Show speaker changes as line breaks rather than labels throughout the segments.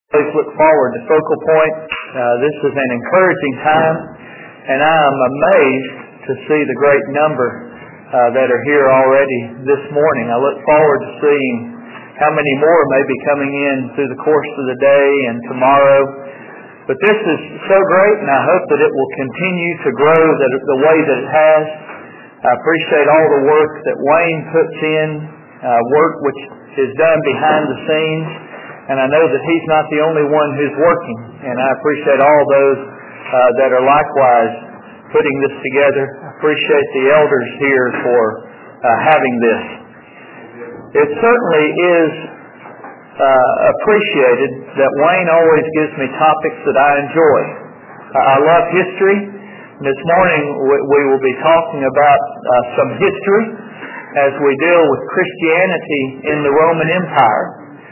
Always look forward to Focal Point. This is an encouraging time, and I am amazed to see the great number that are here already this morning. I look forward to seeing how many more may be coming in through the course of the day and tomorrow. But this is so great, and I hope that it will continue to grow the way that it has. I appreciate all the work that Wayne puts in, work which is done behind the scenes. And I know that he's not the only one who's working. And I appreciate all those that are likewise putting this together. I appreciate the elders here for having this. It certainly is appreciated that Wayne always gives me topics that I enjoy. I love history. And this morning we will be talking about some history as we deal with Christianity in the Roman Empire.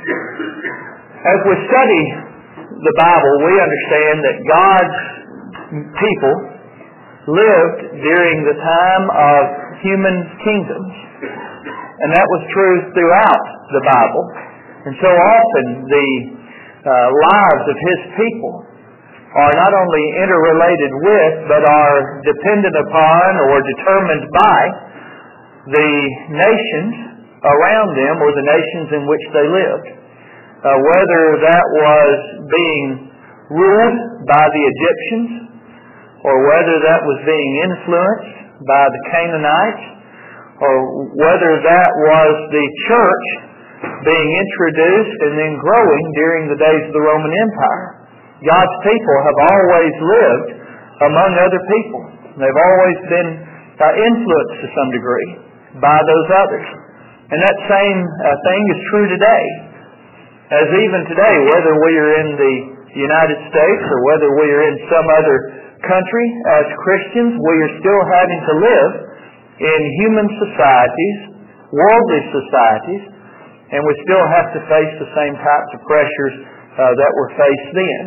As we study the Bible, we understand that God's people lived during the time of human kingdoms. And that was true throughout the Bible. And so often the lives of His people are not only interrelated with, but are dependent upon or determined by the nations around them or the nations in which they lived. Whether that was being ruled by the Egyptians or whether that was being influenced by the Canaanites or whether that was the church being introduced and then growing during the days of the Roman Empire. God's people have always lived among other people. They've always been influenced to some degree by those others. And that same thing is true today. As even today, whether we are in the United States or whether we are in some other country, as Christians, we are still having to live in human societies, worldly societies, and we still have to face the same types of pressures that were faced then.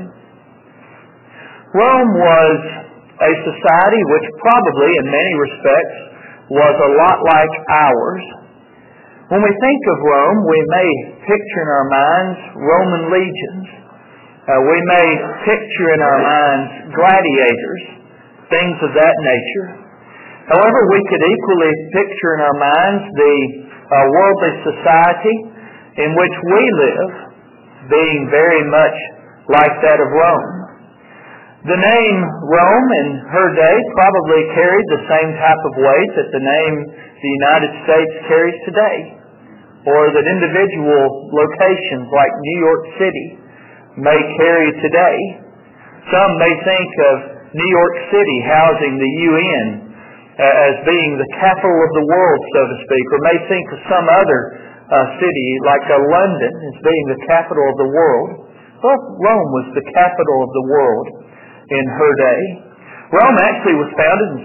Rome was a society which probably, in many respects, was a lot like ours. When we think of Rome, we may picture in our minds Roman legions. We may picture in our minds gladiators, things of that nature. However, we could equally picture in our minds the worldly society in which we live being very much like that of Rome. The name Rome in her day probably carried the same type of weight that the name the United States carries today, or that individual locations like New York City may carry today. Some may think of New York City housing the UN as being the capital of the world, so to speak, or may think of some other city like London as being the capital of the world. Well, Rome was the capital of the world in her day. Rome actually was founded in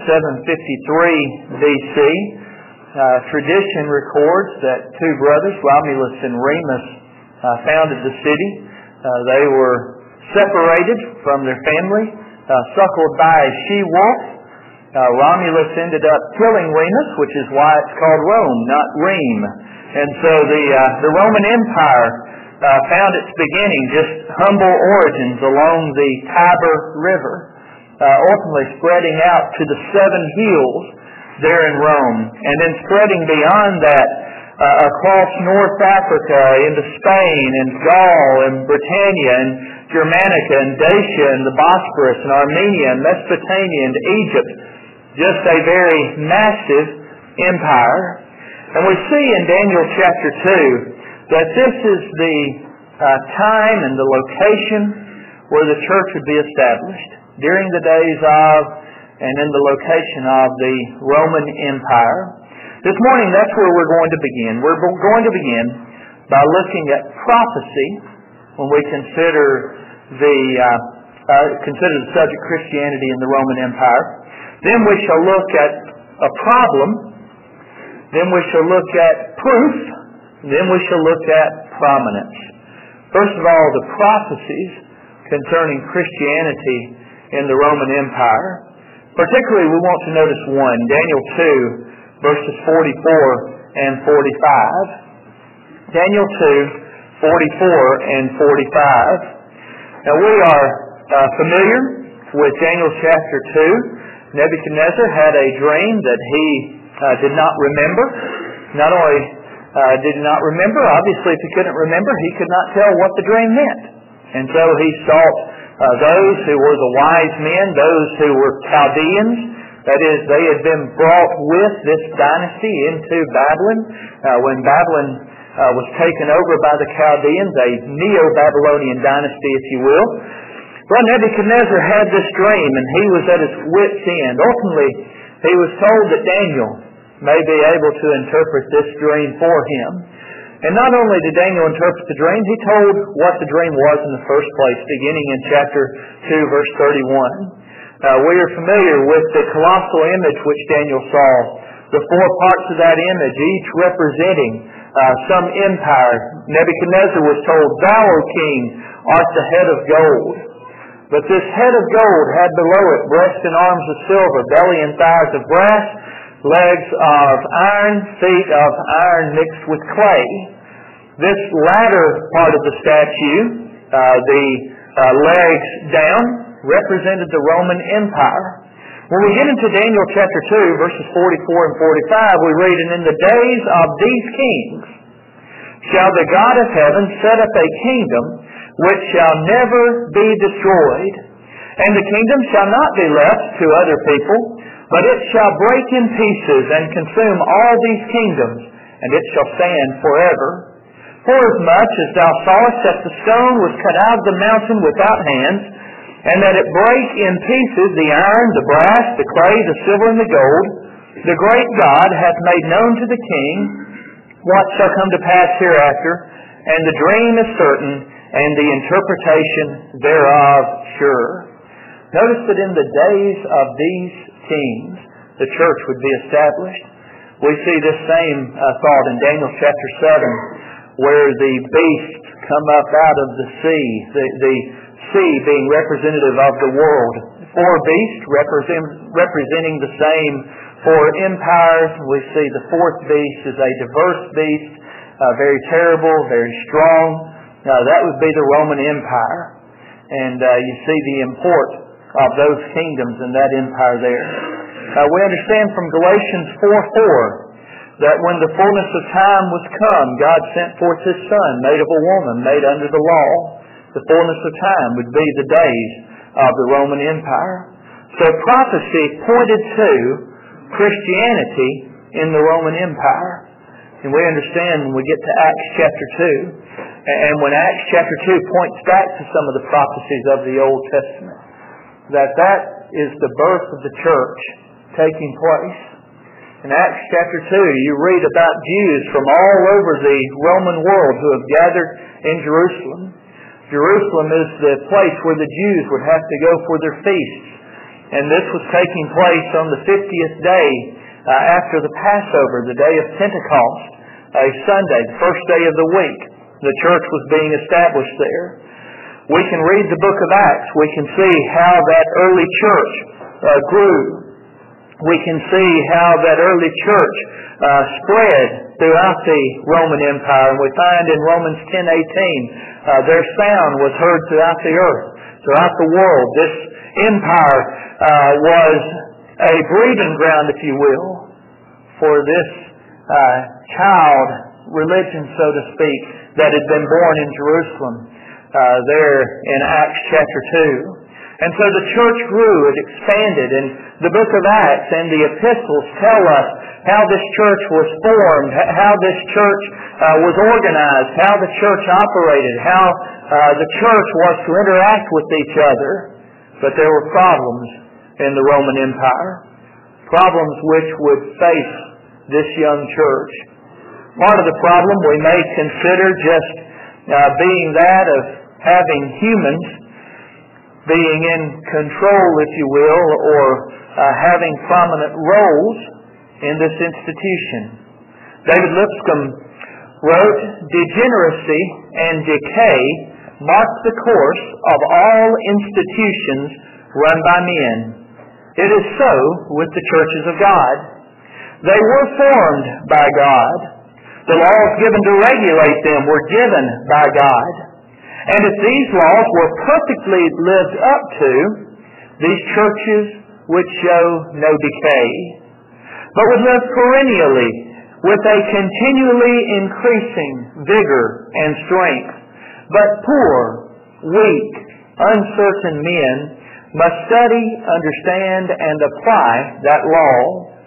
753 BC. Tradition records that two brothers, Romulus and Remus, founded the city. They were separated from their family, suckled by a she-wolf. Romulus ended up killing Remus, which is why it's called Rome, not Rheims. And so the Roman Empire found its beginning, just humble origins along the Tiber River, ultimately spreading out to the seven hills there in Rome, and then spreading beyond that across North Africa into Spain and Gaul and Britannia and Germanica and Dacia and the Bosporus and Armenia and Mesopotamia and Egypt. Just a very massive empire. And we see in Daniel chapter 2 that this is the time and the location where the church would be established during the days of and in the location of the Roman Empire. This morning, that's where we're going to begin. We're going to begin by looking at prophecy when we consider the subject Christianity in the Roman Empire. Then we shall look at a problem. Then we shall look at proof. Then we shall look at prominence. First of all, the prophecies concerning Christianity in the Roman Empire. Particularly, we want to notice one, Daniel 2, verses 44 and 45. Daniel 2, 44 and 45. Now we are familiar with Daniel chapter 2. Nebuchadnezzar had a dream that he did not remember. Not only did he not remember, obviously if he couldn't remember, he could not tell what the dream meant. And so he sought those who were the wise men, those who were Chaldeans. That is, they had been brought with this dynasty into Babylon. When Babylon was taken over by the Chaldeans, a Neo-Babylonian dynasty, if you will. Well, Nebuchadnezzar had this dream, and he was at his wit's end. Ultimately, he was told that Daniel may be able to interpret this dream for him. And not only did Daniel interpret the dream, he told what the dream was in the first place, beginning in chapter 2, verse 31. We are familiar with the colossal image which Daniel saw. The four parts of that image, each representing some empire. Nebuchadnezzar was told, "Thou, O king, art the head of gold." But this head of gold had below it breast and arms of silver, belly and thighs of brass, legs of iron, feet of iron mixed with clay. This latter part of the statue, the legs down, represented the Roman Empire. When we get into Daniel chapter 2, verses 44 and 45, we read, "And in the days of these kings shall the God of heaven set up a kingdom which shall never be destroyed. And the kingdom shall not be left to other people, but it shall break in pieces and consume all these kingdoms, and it shall stand forever. Forasmuch as thou sawest that the stone was cut out of the mountain without hands, and that it brake in pieces the iron, the brass, the clay, the silver, and the gold, the great God hath made known to the king what shall come to pass hereafter, and the dream is certain, and the interpretation thereof sure." Notice that in the days of these kings, the church would be established. We see this same thought in Daniel chapter 7, where the beasts come up out of the sea, the sea being representative of the world. Four beasts representing the same four empires. We see the fourth beast is a diverse beast, very terrible, very strong. That would be the Roman Empire. And you see the import of those kingdoms in that empire there. We understand from Galatians 4:4 that when the fullness of time was come, God sent forth His Son, made of a woman, made under the law. The fullness of time would be the days of the Roman Empire. So prophecy pointed to Christianity in the Roman Empire. And we understand when we get to Acts chapter 2, and when Acts chapter 2 points back to some of the prophecies of the Old Testament, that is the birth of the church taking place. In Acts chapter 2, you read about Jews from all over the Roman world who have gathered in Jerusalem. Jerusalem is the place where the Jews would have to go for their feasts. And this was taking place on the 50th day after the Passover, the day of Pentecost, a Sunday, the first day of the week. The church was being established there. We can read the book of Acts. We can see how that early church grew. We can see how that early church spread throughout the Roman Empire. And we find in Romans 10:18, their sound was heard throughout the earth, throughout the world. This empire was a breeding ground, if you will, for this child religion, so to speak, that had been born in Jerusalem there in Acts chapter 2. And so the church grew, it expanded, and the book of Acts and the epistles tell us how this church was formed, how this church was organized, how the church operated, how the church was to interact with each other. But there were problems in the Roman Empire, problems which would face this young church. Part of the problem we may consider just being that of having humans being in control, if you will, or having prominent roles in this institution. David Lipscomb wrote, "Degeneracy and decay mark the course of all institutions run by men. It is so with the churches of God. They were formed by God. The laws given to regulate them were given by God. And if these laws were perfectly lived up to, these churches would show no decay, but would live perennially with a continually increasing vigor and strength. But poor, weak, uncertain men must study, understand, and apply that law.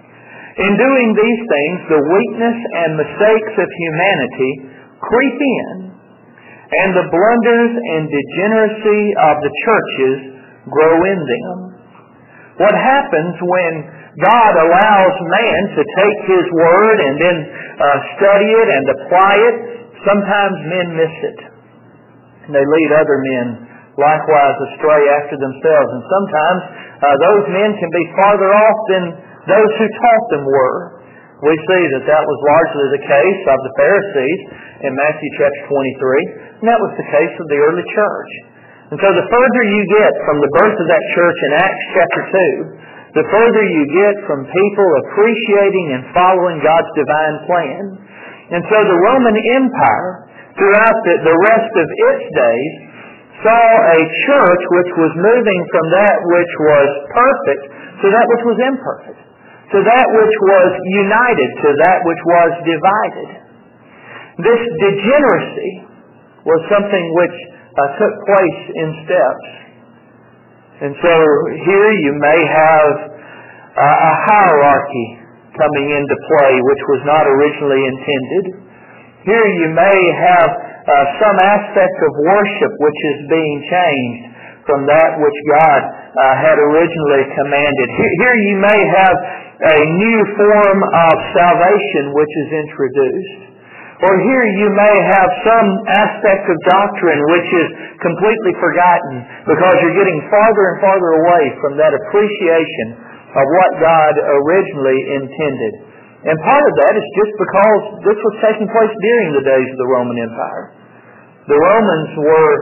In doing these things, the weakness and mistakes of humanity creep in, and the blunders and degeneracy of the churches grow in them. What happens when God allows man to take His Word and then study it and apply it? Sometimes men miss it. And they lead other men likewise astray after themselves. And sometimes those men can be farther off than those who taught them were. We see that was largely the case of the Pharisees in Matthew chapter 23. And that was the case of the early church. And so the further you get from the birth of that church in Acts chapter 2, the further you get from people appreciating and following God's divine plan. And so the Roman Empire, throughout the rest of its days, saw a church which was moving from that which was perfect to that which was imperfect, to that which was united, to that which was divided. This degeneracy was something which took place in steps. And so here you may have a hierarchy coming into play which was not originally intended. Here you may have some aspect of worship which is being changed from that which God had originally commanded. Here you may have a new form of salvation which is introduced. Or here you may have some aspect of doctrine which is completely forgotten because you're getting farther and farther away from that appreciation of what God originally intended. And part of that is just because this was taking place during the days of the Roman Empire. The Romans were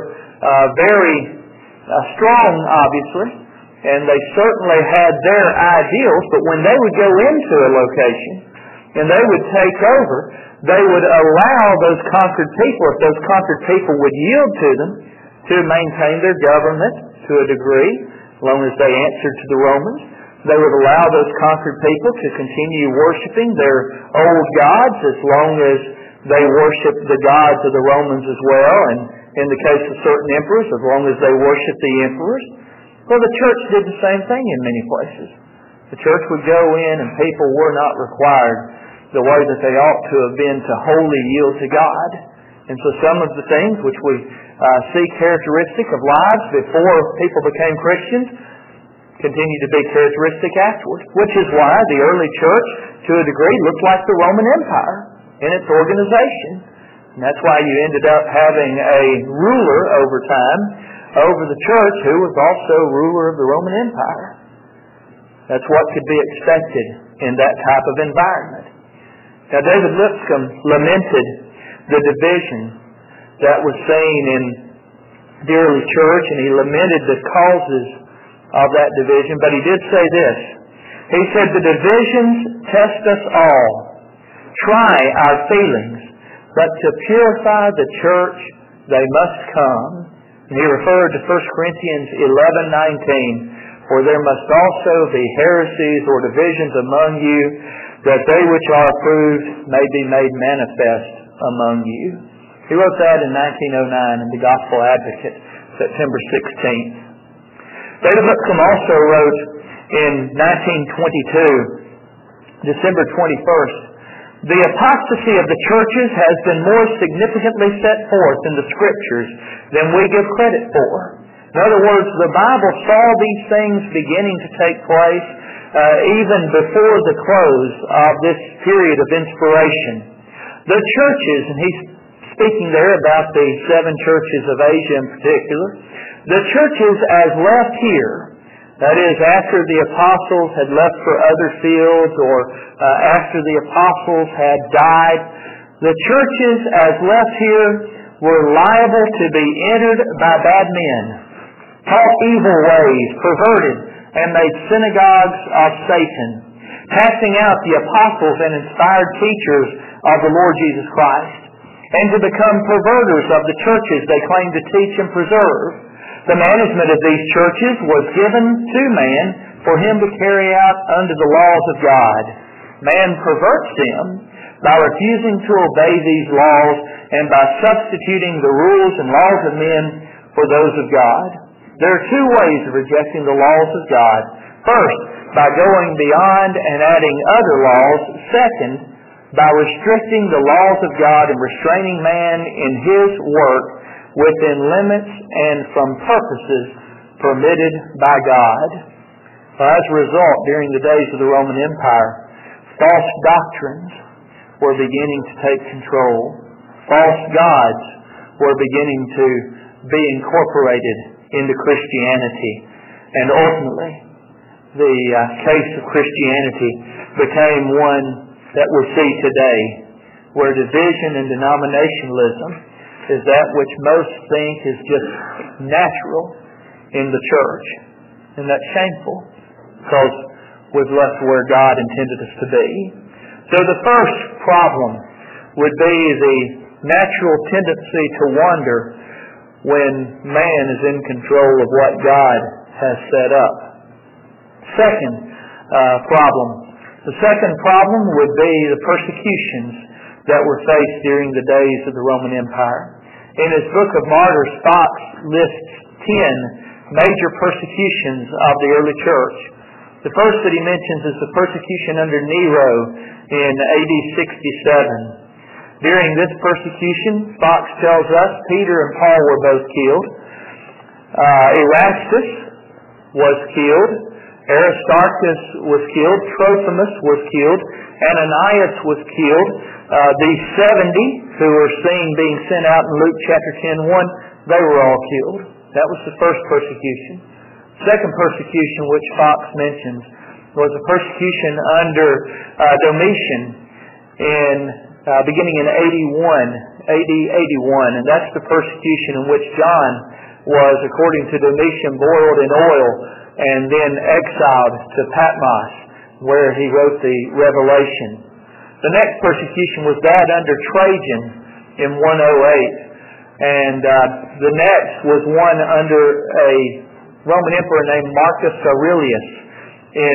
very strong, obviously, and they certainly had their ideals, but when they would go into a location and they would take over, they would allow those conquered people, if those conquered people would yield to them, to maintain their government to a degree, as long as they answered to the Romans. They would allow those conquered people to continue worshiping their old gods as long as they worshiped the gods of the Romans as well, and in the case of certain emperors, as long as they worshiped the emperors. Well, the church did the same thing in many places. The church would go in and people were not required the way that they ought to have been to wholly yield to God. And so some of the things which we see characteristic of lives before people became Christians continue to be characteristic afterwards, which is why the early church, to a degree, looked like the Roman Empire in its organization. And that's why you ended up having a ruler over time over the church who was also ruler of the Roman Empire. That's what could be expected in that type of environment. Now, David Lipscomb lamented the division that was seen in the early church, and he lamented the causes of that division, but he did say this. He said, "The divisions test us all, try our feelings, but to purify the church they must come." And he referred to 1 Corinthians 11:19, "For there must also be heresies or divisions among you, that they which are approved may be made manifest among you." He wrote that in 1909 in the Gospel Advocate, September 16th. David Lipscomb also wrote in 1922, December 21st, "The apostasy of the churches has been more significantly set forth in the Scriptures than we give credit for." In other words, the Bible saw these things beginning to take place even before the close of this period of inspiration. The churches, and he's speaking there about the 7 churches of Asia in particular, the churches as left here, that is, after the apostles had left for other fields or after the apostles had died, the churches as left here were liable to be entered by bad men, taught evil ways, perverted, and made synagogues of Satan, casting out the apostles and inspired teachers of the Lord Jesus Christ. and to become perverters of the churches they claim to teach and preserve. The management of these churches was given to man for him to carry out under the laws of God. Man perverts them by refusing to obey these laws and by substituting the rules and laws of men for those of God. There are two ways of rejecting the laws of God. First, by going beyond and adding other laws. Second, by restricting the laws of God and restraining man in his work within limits and from purposes permitted by God. As a result, during the days of the Roman Empire, false doctrines were beginning to take control. False gods were beginning to be incorporated into Christianity. And ultimately, the case of Christianity became one that we see today, where division and denominationalism is that which most think is just natural in the church. And that's shameful, because we've left where God intended us to be. So the first problem would be the natural tendency to wonder when man is in control of what God has set up. The second problem would be the persecutions that were faced during the days of the Roman Empire. In his book of Martyrs, Fox lists 10 major persecutions of the early church. The first that he mentions is the persecution under Nero in AD 67. During this persecution, Fox tells us Peter and Paul were both killed. Erastus was killed. Aristarchus was killed. Trophimus was killed. Ananias was killed. The 70 who were seen being sent out in Luke chapter 10:1, they were all killed. That was the first persecution. Second persecution which Fox mentions was a persecution under Domitian beginning in AD 81, and that's the persecution in which John was, according to Domitian, boiled in oil and then exiled to Patmos, where he wrote the Revelation. The next persecution was that under Trajan in 108, and the next was one under a Roman emperor named Marcus Aurelius in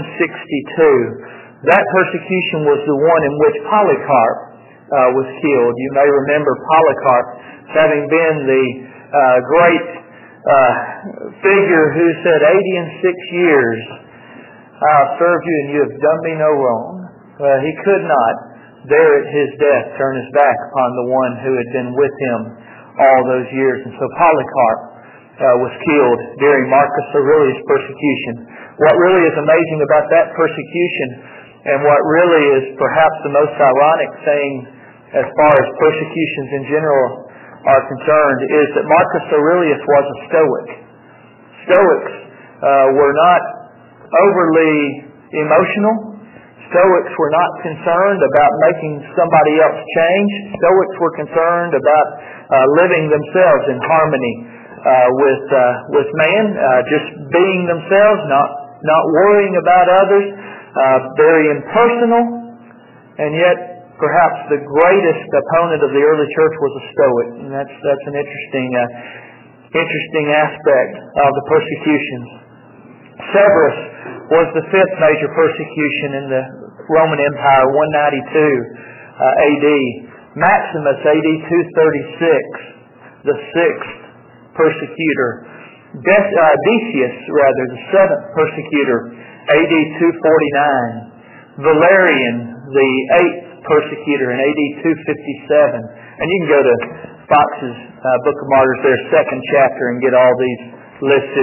162. That persecution was the one in which Polycarp was killed. You may remember Polycarp having been the great figure who said, 86 years I have served you and you have done me no wrong. He could not, there at his death, turn his back upon the one who had been with him all those years. And so Polycarp was killed during Marcus Aurelius' persecution. What really is amazing about that persecution, and what really is perhaps the most ironic thing as far as persecutions in general are concerned, is that Marcus Aurelius was a Stoic. Stoics were not overly emotional. Stoics were not concerned about making somebody else change. Stoics were concerned about living themselves in harmony with man, just being themselves, not worrying about others, very impersonal, and yet perhaps the greatest opponent of the early church was a Stoic, and that's an interesting aspect of the persecutions. Severus was the fifth major persecution in the Roman Empire, 192 AD. Maximus, AD 236, the sixth persecutor. Decius, the seventh persecutor, AD 249. Valerian, the eighth persecutor, in AD 257. And you can go to Fox's Book of Martyrs, their second chapter, and get all these listed.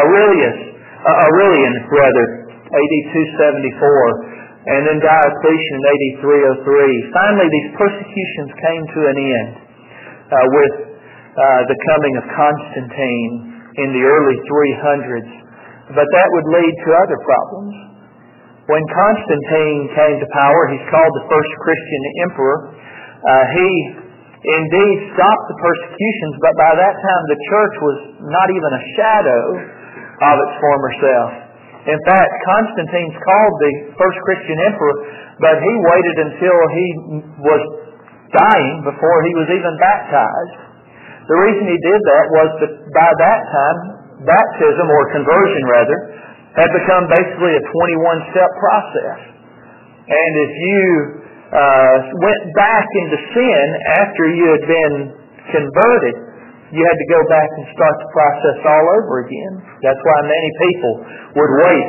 Aurelian, AD 274. And then Diocletian in AD 303. Finally, these persecutions came to an end with the coming of Constantine in the early 300s. But that would lead to other problems. When Constantine came to power, he's called the first Christian emperor. He indeed stopped the persecutions, but by that time the church was not even a shadow of its former self. In fact, Constantine's called the first Christian emperor, but he waited until he was dying before he was even baptized. The reason he did that was that by that time, baptism, or conversion rather, had become basically a 21-step process. And if you went back into sin after you had been converted, you had to go back and start the process all over again. That's why many people would wait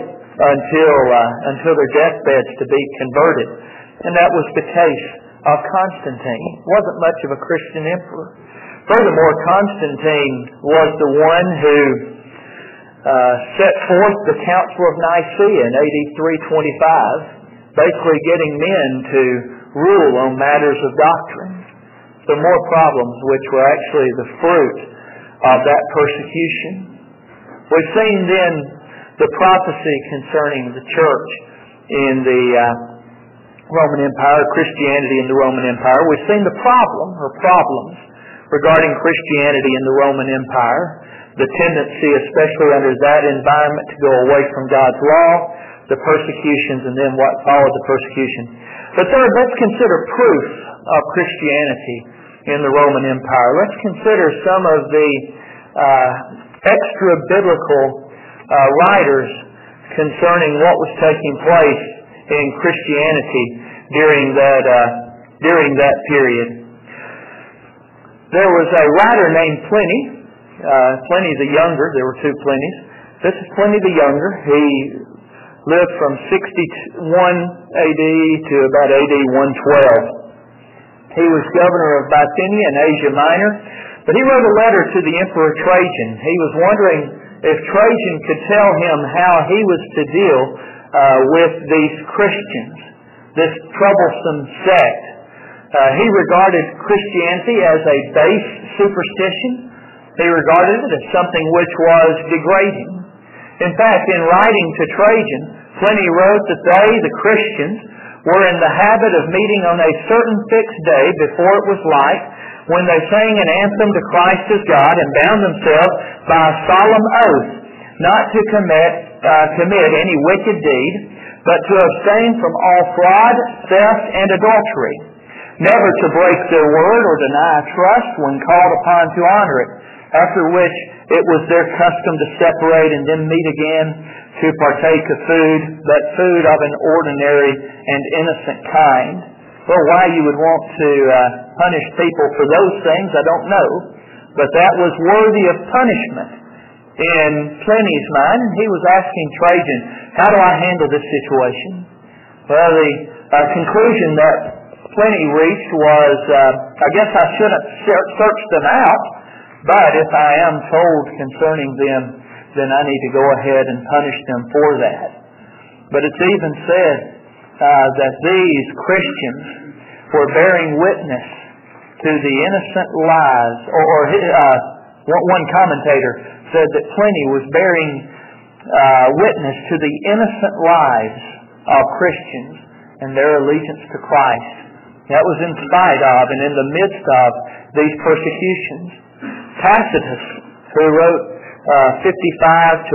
until their deathbeds to be converted. And that was the case of Constantine. He wasn't much of a Christian emperor. Furthermore, Constantine was the one who set forth the Council of Nicaea in AD 325, basically getting men to rule on matters of doctrine. So more problems which were actually the fruit of that persecution. We've seen then the prophecy concerning the church in the Roman Empire, Christianity in the Roman Empire. We've seen the problem or problems regarding Christianity in the Roman Empire, the tendency, especially under that environment, to go away from God's law, the persecutions, and then what followed the persecution. But third, let's consider proof of Christianity in the Roman Empire. Let's consider some of the extra-biblical writers concerning what was taking place in Christianity during that period. There was a writer named Pliny. Pliny the Younger. There were two Plinys. This is Pliny the Younger. He lived from 61 AD to about AD 112. He was governor of Bithynia in Asia Minor, but he wrote a letter to the Emperor Trajan. He was wondering if Trajan could tell him how he was to deal with these Christians, this troublesome sect. He regarded Christianity as a base superstition. He regarded it as something which was degrading. In fact, in writing to Trajan, Pliny wrote that they, the Christians, were in the habit of meeting on a certain fixed day before it was light, when they sang an anthem to Christ as God and bound themselves by a solemn oath not to commit any wicked deed, but to abstain from all fraud, theft, and adultery, never to break their word or deny trust when called upon to honor it, after which it was their custom to separate and then meet again to partake of food, but food of an ordinary and innocent kind. Well, why you would want to punish people for those things, I don't know, but that was worthy of punishment in Pliny's mind, and he was asking Trajan, how do I handle this situation? Well, the conclusion that Pliny reached was, I guess I shouldn't search them out, but if I am told concerning them, then I need to go ahead and punish them for that. But it's even said that these Christians were bearing witness to the innocent lies, one commentator said that Pliny was bearing witness to the innocent lives of Christians and their allegiance to Christ. That was in spite of and in the midst of these persecutions. Tacitus, who wrote 55 to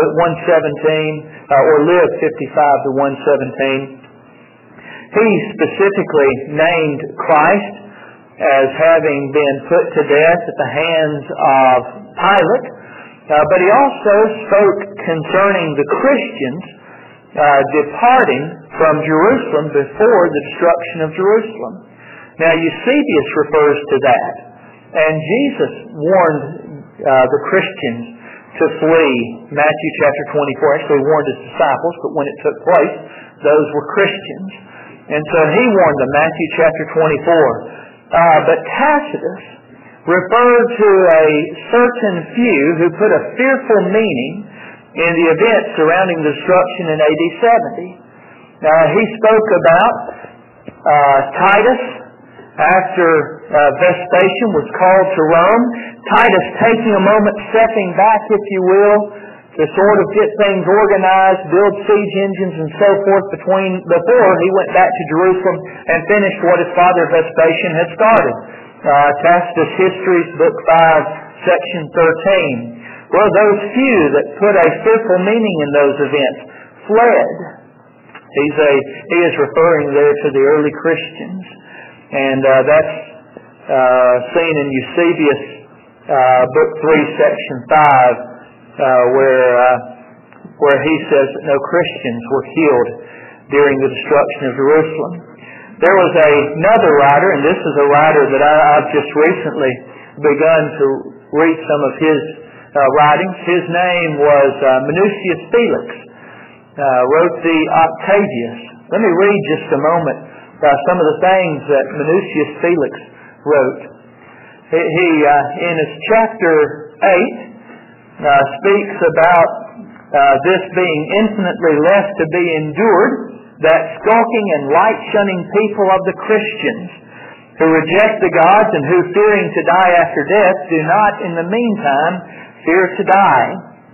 117, or lived 55 to 117, he specifically named Christ as having been put to death at the hands of Pilate, but he also spoke concerning the Christians departing from Jerusalem before the destruction of Jerusalem. Now Eusebius refers to that, and Jesus warned the Christians to flee. Matthew chapter 24 actually warned his disciples, but when it took place, those were Christians. And so he warned them, Matthew chapter 24. But Tacitus referred to a certain few who put a fearful meaning in the events surrounding the destruction in AD 70. He spoke about Titus after Vespasian was called to Rome. Titus taking a moment, stepping back, if you will, to sort of get things organized, build siege engines and so forth before he went back to Jerusalem and finished what his father Vespasian had started. Tacitus Histories, Book 5, Section 13. Well, those few that put a fearful meaning in those events fled. He is referring there to the early Christians. And that's seen in Eusebius, Book 3, Section 5, where he says that no Christians were killed during the destruction of Jerusalem. There was another writer, and this is a writer that I've just recently begun to read some of his writings. His name was Minucius Felix, wrote the Octavius. Let me read just a moment some of the things that Minucius Felix wrote. He in his chapter 8, speaks about this being infinitely less to be endured, that skulking and light-shunning people of the Christians who reject the gods and who, fearing to die after death, do not in the meantime fear to die.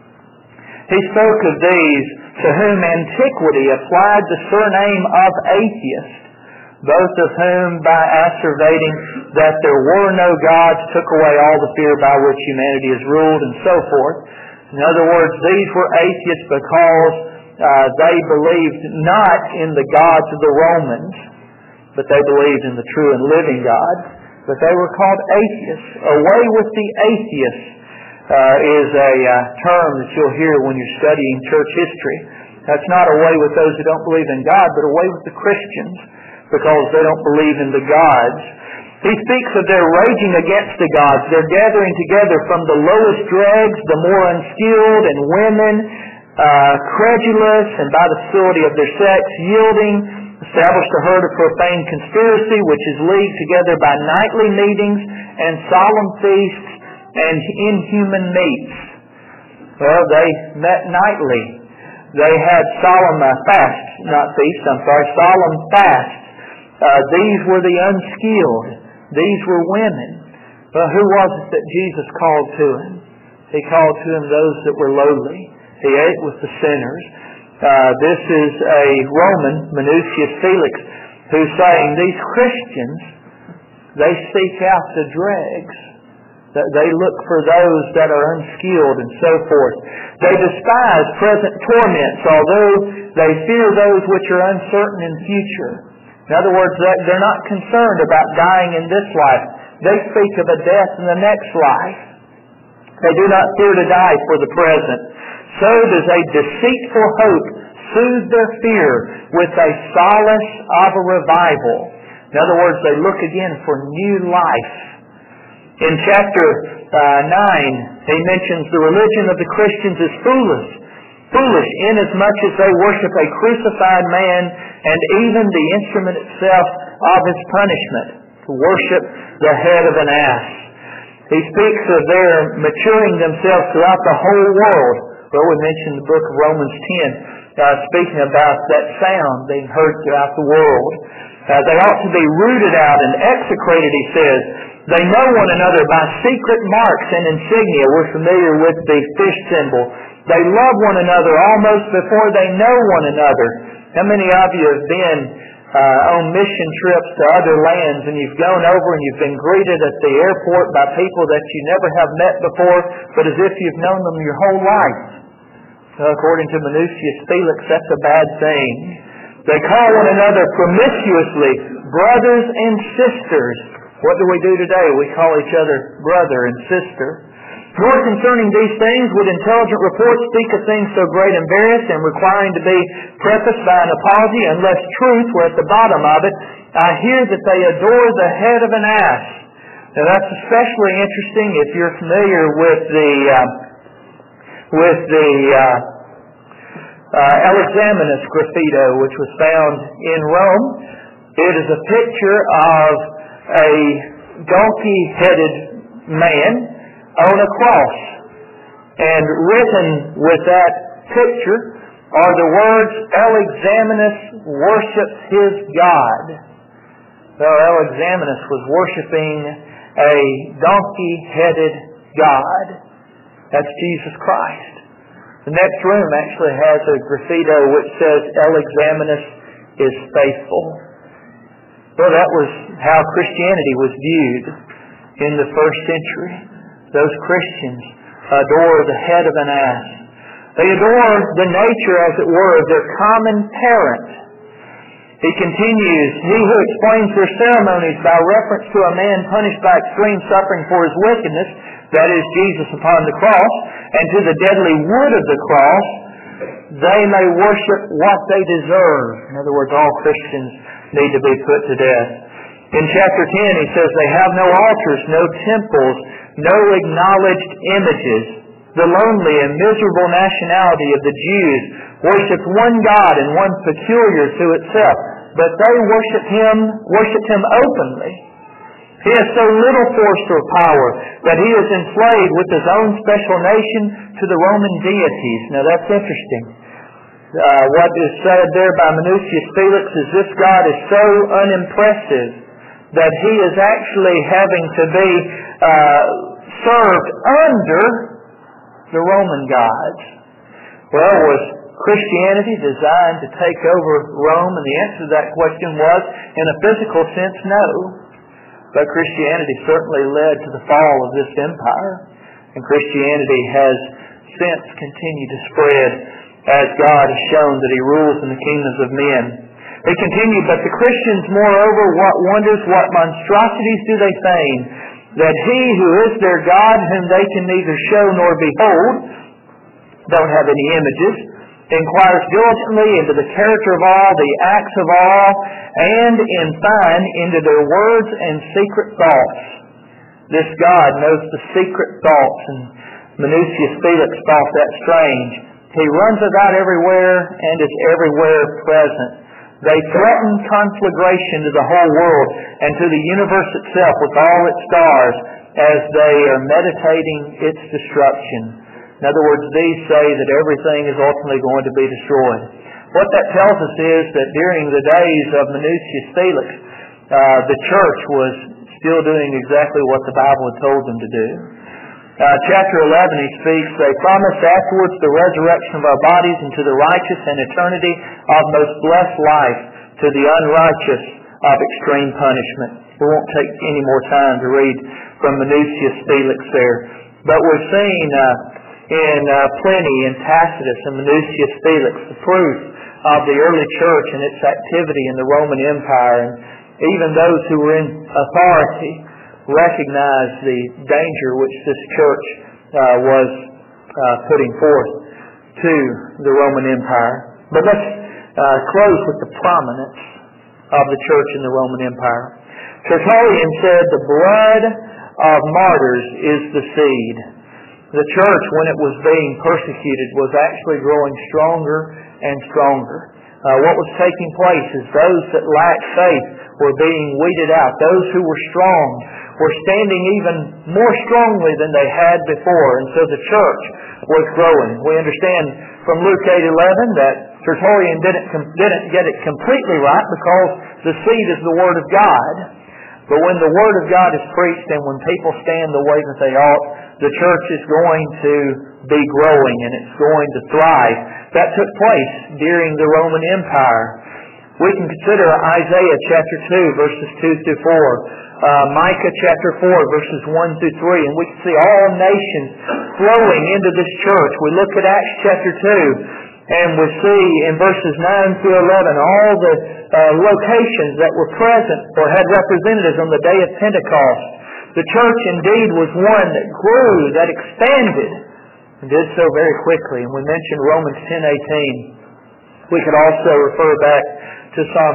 He spoke of these to whom antiquity applied the surname of atheist, both of whom, by asseverating that there were no gods, took away all the fear by which humanity is ruled, and so forth. In other words, these were atheists because they believed not in the gods of the Romans, but they believed in the true and living God. But they were called atheists. Away with the atheists is a term that you'll hear when you're studying church history. That's not away with those who don't believe in God, but away with the Christians, because they don't believe in the gods. He speaks of their raging against the gods. They're gathering together from the lowest dregs, the more unskilled, and women, credulous, and by the facility of their sex, yielding, established a herd of profane conspiracy, which is leagued together by nightly meetings and solemn feasts and inhuman meats. Well, they met nightly. They had solemn fasts, not feasts, solemn fasts. These were the unskilled. These were women. Well, who was it that Jesus called to him? He called to him those that were lowly. He ate with the sinners. This is a Roman, Minucius Felix, who's saying these Christians, they seek out the dregs. They look for those that are unskilled and so forth. They despise present torments, although they fear those which are uncertain in future. In other words, they're not concerned about dying in this life. They speak of a death in the next life. They do not fear to die for the present. So does a deceitful hope soothe their fear with a solace of a revival. In other words, they look again for new life. In chapter 9, he mentions the religion of the Christians is foolish inasmuch as they worship a crucified man and even the instrument itself of his punishment, to worship the head of an ass. He speaks of their maturing themselves throughout the whole world. Well, we mentioned the book of Romans 10, speaking about that sound being heard throughout the world. They ought to be rooted out and execrated, he says. They know one another by secret marks and insignia. We're familiar with the fish symbol. They love one another almost before they know one another. How many of you have been on mission trips to other lands, and you've gone over and you've been greeted at the airport by people that you never have met before, but as if you've known them your whole life? According to Minucius Felix, that's a bad thing. They call one another promiscuously brothers and sisters. What do we do today? We call each other brother and sister. Nor concerning these things would intelligent reports speak of things so great and various and requiring to be prefaced by an apology, unless truth were at the bottom of it. I hear that they adore the head of an ass. Now that's especially interesting if you're familiar with the Alexamenus graffito, which was found in Rome. It is a picture of a donkey-headed man on a cross. And written with that picture are the words, Alexamenus worships his God. Well, Alexamenus was worshiping a donkey-headed God. That's Jesus Christ. The next room actually has a graffito which says, Alexamenus is faithful. Well, that was how Christianity was viewed in the first century. Those Christians adore the head of an ass. They adore the nature, as it were, of their common parent. He continues, he who explains their ceremonies by reference to a man punished by extreme suffering for his wickedness, that is Jesus upon the cross, and to the deadly wood of the cross, they may worship what they deserve. In other words, all Christians need to be put to death. In chapter 10, he says, they have no altars, no temples, no acknowledged images. The lonely and miserable nationality of the Jews worshipped one God and one peculiar to itself, but they worshipped Him openly. He has so little force or power that he is enslaved with his own special nation to the Roman deities. Now that's interesting. What is said there by Minucius Felix is this God is so unimpressive that he is actually having to be served under the Roman gods. Well, was Christianity designed to take over Rome? And the answer to that question was, in a physical sense, no. But Christianity certainly led to the fall of this empire. And Christianity has since continued to spread as God has shown that He rules in the kingdoms of men. They continue, but the Christians, moreover, what wonders, what monstrosities do they feign? That He who is their God, whom they can neither show nor behold, don't have any images, inquires diligently into the character of all, the acts of all, and in fine, into their words and secret thoughts. This God knows the secret thoughts, and Minucius Felix thought that strange. He runs about everywhere and is everywhere present. They threaten conflagration to the whole world and to the universe itself with all its stars as they are meditating its destruction. In other words, these say that everything is ultimately going to be destroyed. What that tells us is that during the days of Minucius Felix, the church was still doing exactly what the Bible had told them to do. Chapter 11, he speaks, they promised afterwards the resurrection of our bodies into the righteous and eternity of most blessed life to the unrighteous of extreme punishment. We won't take any more time to read from Minucius Felix there. But we're seeing in Pliny and Tacitus and Minucius Felix the proof of the early church and its activity in the Roman Empire. And even those who were in authority recognized the danger which this church was putting forth to the Roman Empire. But let's close with the prominence of the church in the Roman Empire. Tertullian said, the blood of martyrs is the seed. The church, when it was being persecuted, was actually growing stronger and stronger. What was taking place is those that lacked faith were being weeded out. Those who were strong were standing even more strongly than they had before. And so the church was growing. We understand from Luke 8:11 that Tertullian didn't get it completely right because the seed is the Word of God. But when the Word of God is preached and when people stand the way that they ought, the church is going to be growing and it's going to thrive. That took place during the Roman Empire. We can consider Isaiah chapter 2, verses 2 through 4. Micah chapter 4, verses 1 through 3. And we can see all nations flowing into this church. We look at Acts chapter 2. And we see in verses 9 through 11 all the locations that were present or had representatives on the day of Pentecost. The church indeed was one that grew, that expanded, and did so very quickly. And we mentioned Romans 10:18. We could also refer back to Psalm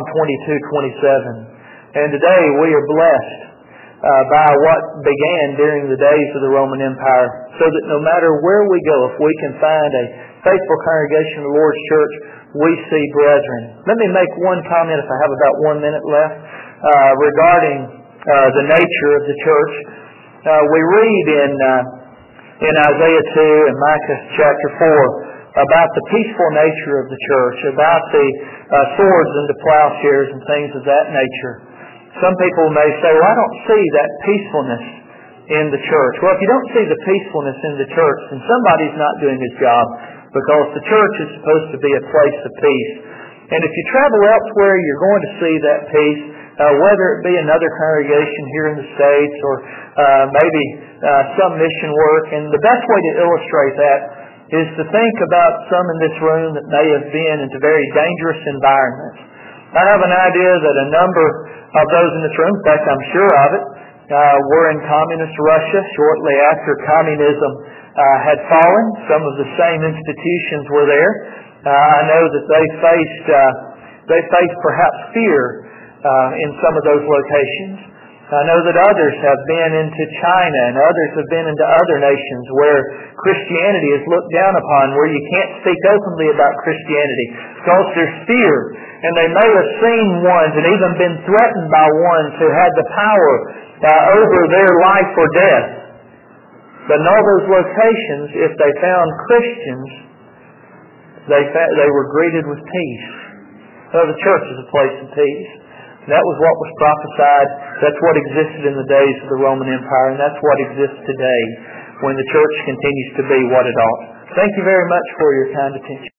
22:27. And today we are blessed by what began during the days of the Roman Empire, so that no matter where we go, if we can find a faithful congregation of the Lord's church, we see brethren. Let me make one comment, if I have about 1 minute left, regarding the nature of the church. We read in Isaiah 2 and Micah chapter 4 about the peaceful nature of the church, about the swords and the plowshares and things of that nature. Some people may say, well, I don't see that peacefulness in the church. Well, if you don't see the peacefulness in the church, then somebody's not doing his job, because the church is supposed to be a place of peace. And if you travel elsewhere, you're going to see that peace, whether it be another congregation here in the States or maybe some mission work. And the best way to illustrate that is to think about some in this room that may have been into very dangerous environments. I have an idea that a number of those in this room, in fact I'm sure of it, were in communist Russia shortly after communism had fallen. Some of the same institutions were there. I know that they faced perhaps fear in some of those locations. I know that others have been into China and others have been into other nations where Christianity is looked down upon, where you can't speak openly about Christianity because there's fear. And they may have seen ones and even been threatened by ones who had the power over their life or death. But in all those locations, if they found Christians, they were greeted with peace. So the church is a place of peace. That was what was prophesied. That's what existed in the days of the Roman Empire, and that's what exists today when the church continues to be what it ought. Thank you very much for your kind attention.